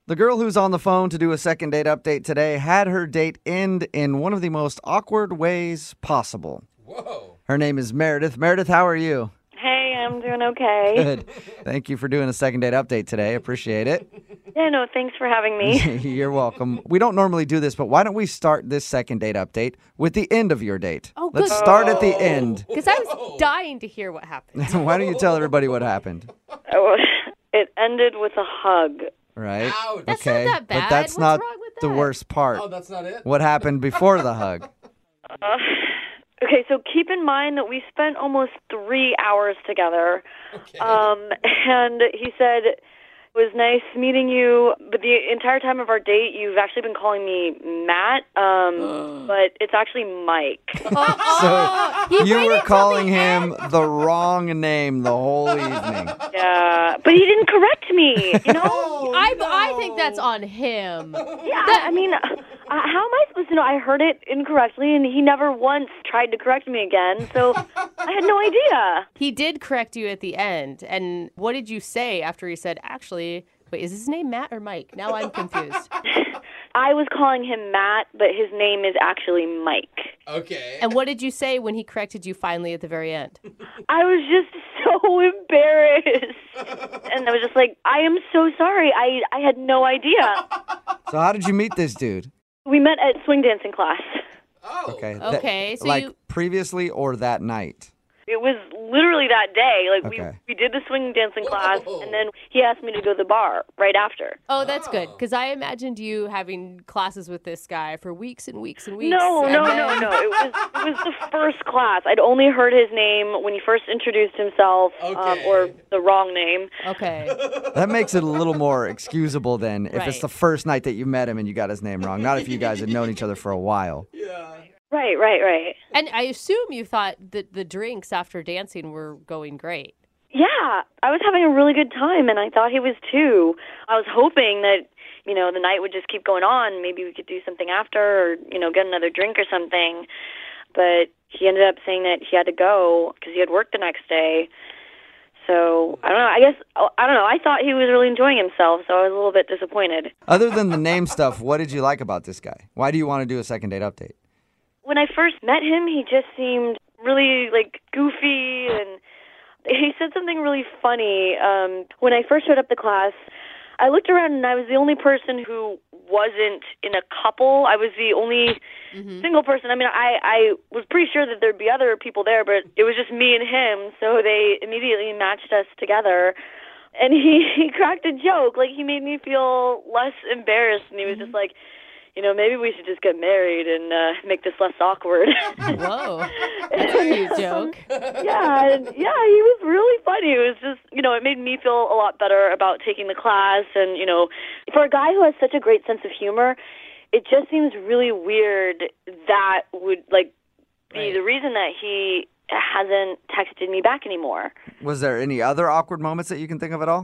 The girl who's on the phone to do a second date update today had her date end in one of the most awkward ways possible. Whoa. Her name is Meredith. Meredith, how are you? Hey, I'm doing okay. Good. Thank you for doing a second date update today. Appreciate it. Yeah, no, thanks for having me. You're welcome. We don't normally do this, but why don't we start this second date update with the end of your date? Oh, good. Let's start at the end. Because I was dying to hear what happened. Why don't you tell everybody what happened? Oh, it ended with a hug. Right? Ouch. That's Okay. not that bad. But that's What's not wrong with the that? worst part. Oh, that's not it? What happened before the hug? Okay, so keep in mind that we spent almost 3 hours together. Okay. And he said, it was nice meeting you, but the entire time of our date, you've actually been calling me Matt, but it's actually Mike. So you were calling him the wrong name the whole evening. Yeah, but he didn't correct me, you know? I think that's on him. Yeah, I mean, how am I supposed to know? I heard it incorrectly, and he never once tried to correct me again, so I had no idea. He did correct you at the end. And what did you say after he said, actually, wait, is his name Matt or Mike? Now I'm confused. I was calling him Matt, but his name is actually Mike. Okay. And what did you say when he corrected you finally at the very end? I was just so embarrassed. And I was just like, I am so sorry. I had no idea. So how did you meet this dude? We met at swing dancing class. Oh. Okay. Okay, so like you- previously or that night? It was literally that day. Like Okay. we did the swing dancing class, Whoa. and then he asked me to go to the bar right after. Oh, that's good. Because I imagined you having classes with this guy for weeks and weeks and weeks. No. and then- It was the first class. I'd only heard his name when he first introduced himself, Okay. or the wrong name. Okay. That makes it a little more excusable then if it's Right. the first night that you met him and you got his name wrong. Not if you guys had known each other for a while. Yeah. Right. And I assume you thought that the drinks after dancing were going great. Yeah, I was having a really good time, and I thought he was too. I was hoping that, the night would just keep going on. Maybe we could do something after, or, get another drink or something. But he ended up saying that he had to go because he had work the next day. So, I don't know. I thought he was really enjoying himself, so I was a little bit disappointed. Other than the name stuff, what did you like about this guy? Why do you want to do a second date update? When I first met him, he just seemed really, goofy, and he said something really funny. When I first showed up to class, I looked around, and I was the only person who wasn't in a couple. I was the only single person. I mean, I was pretty sure that there'd be other people there, but it was just me and him, so they immediately matched us together. And he cracked a joke. He made me feel less embarrassed, and he was just like, maybe we should just get married and make this less awkward. Whoa. That's a cute joke. Yeah, he was really funny. It was just, it made me feel a lot better about taking the class. And, for a guy who has such a great sense of humor, it just seems really weird that would, be Right. the reason that he hasn't texted me back anymore. Was there any other awkward moments that you can think of at all?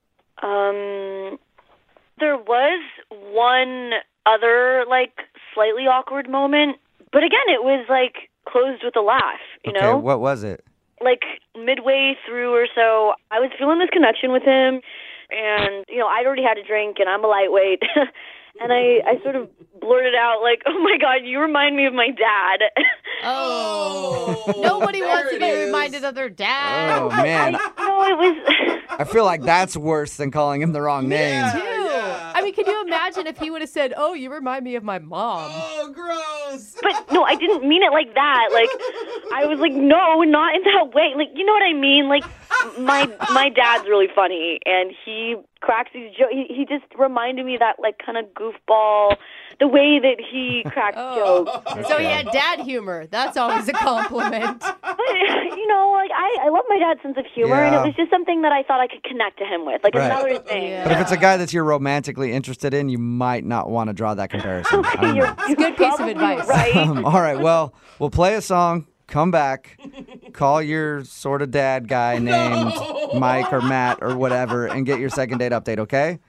There was one other, slightly awkward moment. But again, it was, closed with a laugh, you know? Okay, what was it? Midway through or so, I was feeling this connection with him, and, I'd already had a drink, and I'm a lightweight, and I sort of blurted out, oh my God, you remind me of my dad. Oh. Nobody wants to There be it is. reminded of their dad. Oh, man. It was... I feel like that's worse than calling him the wrong name. Too. I mean, can you imagine if he would have said, "Oh, you remind me of my mom"? Oh, gross. But no, I didn't mean it like that. I was like, no, not in that way. You know what I mean? My dad's really funny, and he cracks these jokes. He just reminded me of that, kind of goofball, the way that he cracks jokes. So he had dad humor. That's always a compliment. But, I love my dad's sense of humor, and it Yeah. was just something that I thought I could connect to him with, Right. another thing. Yeah. But if it's a guy that you're romantically interested in, you might not want to draw that comparison. I don't know. It's a good piece of Probably advice. Right. All right, well, we'll play a song, come back, call your sort of dad guy named Mike or Matt or whatever, and get your second date update, okay?